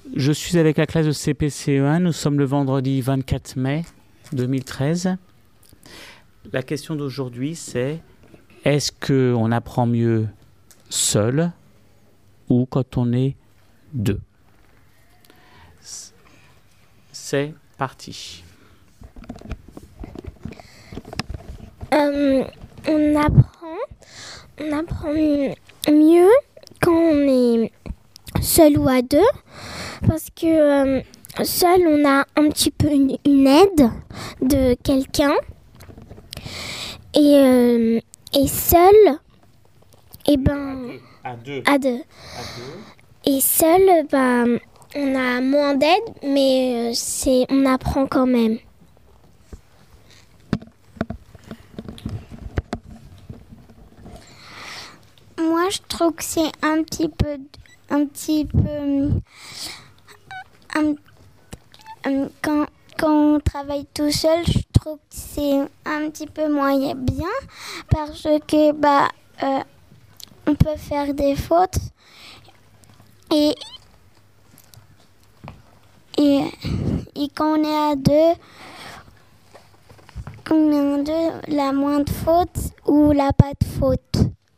Je suis avec la classe de CPCE1. Nous sommes le vendredi 24 mai 2013. La question d'aujourd'hui, c'est est-ce qu'on apprend mieux seul ou quand on est deux? C'est parti. On apprend mieux quand on est seul ou à deux, parce que seul on a un petit peu une aide de quelqu'un, et seul, À deux. Et seul, on a moins d'aide, mais on apprend quand même. Moi, je trouve que c'est un petit peu, quand on travaille tout seul, je trouve que c'est un petit peu moins bien, parce que on peut faire des fautes, et quand on est à deux, la moindre faute ou la pas de faute.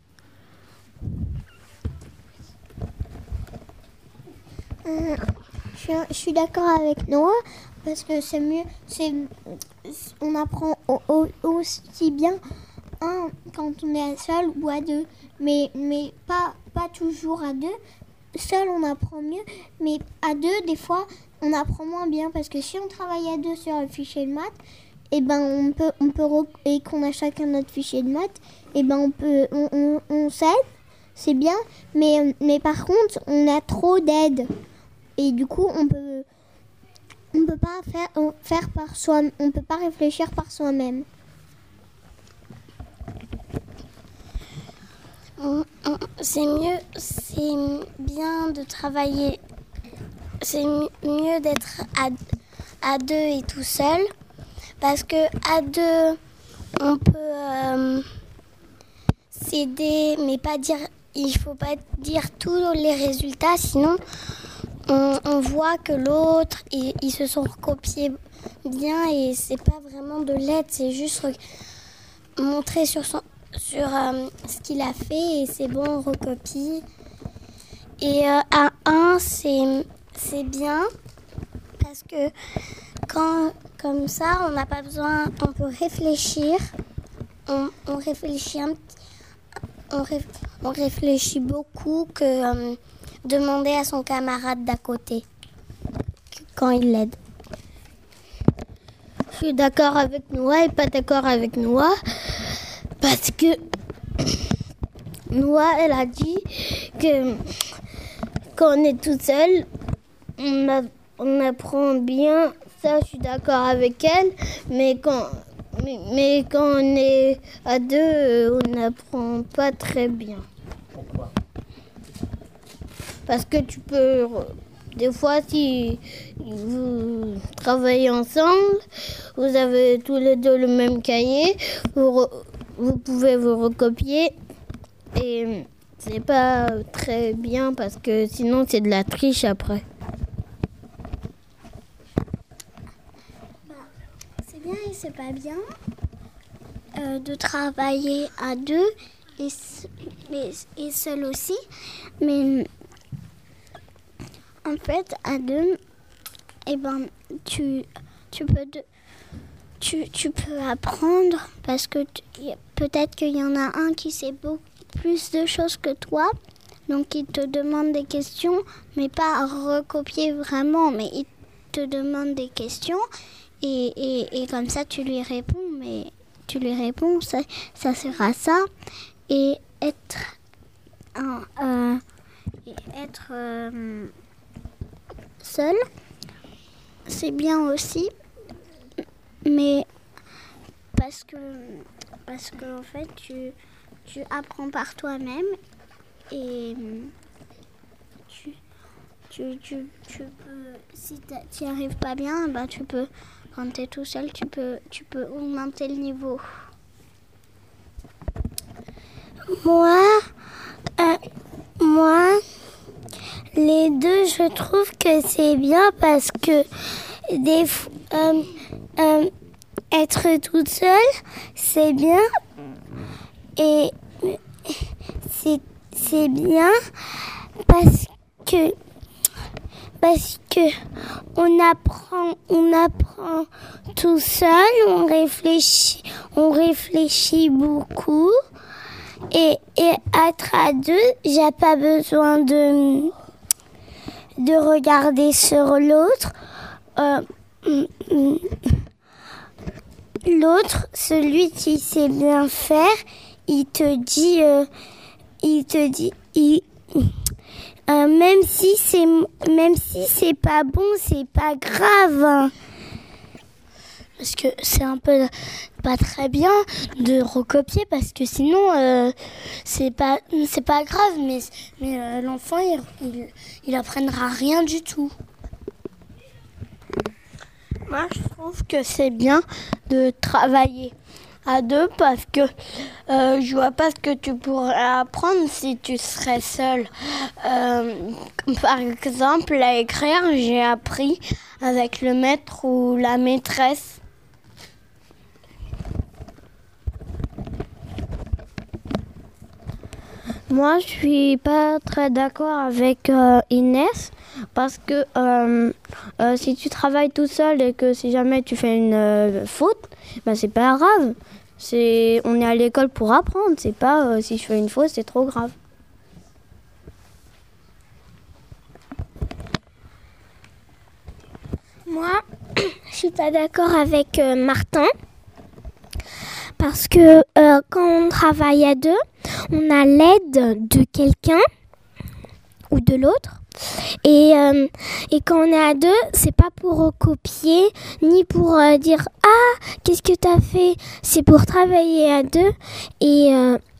Je suis d'accord avec Noah, parce que c'est mieux, on apprend aussi bien quand on est seul ou à deux, mais pas toujours à deux. Seul on apprend mieux, mais à deux des fois on apprend moins bien, parce que si on travaille à deux sur un fichier de maths, et et qu'on a chacun notre fichier de maths, on s'aide, c'est bien, mais par contre on a trop d'aide, et du coup on peut pas faire par soi, on peut pas réfléchir par soi-même. C'est bien de travailler. C'est mieux d'être à deux et tout seul, parce que à deux on peut s'aider, mais il faut pas dire tous les résultats, sinon on voit que l'autre ils se sont recopiés bien, et c'est pas vraiment de l'aide, c'est juste montrer sur ce qu'il a fait, et c'est bon, on recopie. Et à un, c'est bien, parce que comme ça, on n'a pas besoin, on peut réfléchir, on réfléchit beaucoup que demander à son camarade d'à côté quand il l'aide. Je suis d'accord avec Noah et pas d'accord avec Noah, parce que Noah, elle a dit que quand on est tout seul, on apprend bien. Ça, je suis d'accord avec elle, mais quand on est à deux, on n'apprend pas très bien. Pourquoi? Parce que tu peux, des fois, si vous travaillez ensemble, vous avez tous les deux le même cahier, vous pouvez vous recopier, et c'est pas très bien, parce que sinon c'est de la triche après. C'est bien et c'est pas bien de travailler à deux et seul aussi, mais en fait à deux, tu peux apprendre, parce que peut-être qu'il y en a un qui sait beaucoup plus de choses que toi, donc il te demande des questions, mais pas à recopier vraiment, mais il te demande des questions, et comme ça tu lui réponds, ça sera ça, et être seul, c'est bien aussi, mais parce que en fait tu apprends par toi-même, et tu peux, si tu n'y arrives pas bien, tu peux, quand tu es tout seul, tu peux augmenter le niveau. Moi, Les deux, je trouve que c'est bien parce que être toute seule, c'est bien. Et c'est bien parce que on apprend tout seul, on réfléchit beaucoup. Et être à deux, j'ai pas besoin de regarder sur l'autre. L'autre, celui qui sait bien faire, il te dit, même si c'est pas bon, c'est pas grave. Parce que c'est un peu pas très bien de recopier parce que sinon c'est pas grave, mais l'enfant il apprendra rien du tout. Moi je trouve que c'est bien de travailler à deux parce que je vois pas ce que tu pourrais apprendre si tu serais seule. Par exemple, à écrire, j'ai appris avec le maître ou la maîtresse. Moi, je suis pas très d'accord avec Inès parce que si tu travailles tout seul et que si jamais tu fais une faute, ben c'est pas grave. On est à l'école pour apprendre, c'est pas si je fais une faute, c'est trop grave. Moi, je suis pas d'accord avec Martin. Parce que quand on travaille à deux, on a l'aide de quelqu'un ou de l'autre. Et quand on est à deux, c'est pas pour recopier, ni pour dire « Ah, qu'est-ce que t'as fait ?» C'est pour travailler à deux et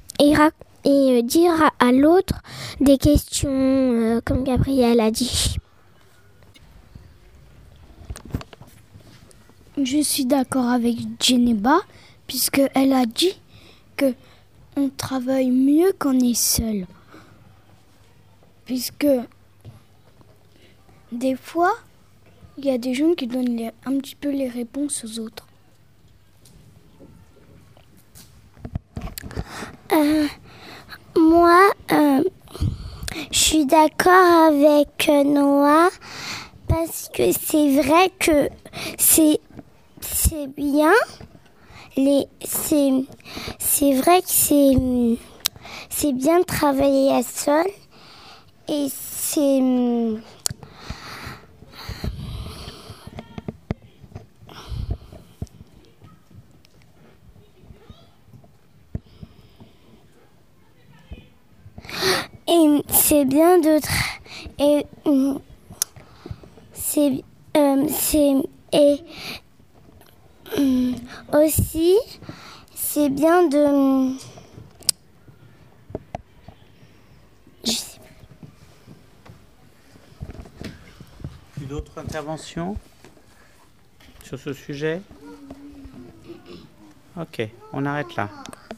dire à l'autre des questions, comme Gabrielle a dit. Je suis d'accord avec Geneba, puisqu'elle a dit qu'on travaille mieux quand on est seul. Puisque des fois, il y a des gens qui donnent un petit peu les réponses aux autres. Moi, je suis d'accord avec Noah parce que c'est vrai que c'est bien. C'est vrai que c'est bien de travailler à seul et c'est bien de aussi c'est bien de D'autres interventions sur ce sujet? Ok, on arrête là.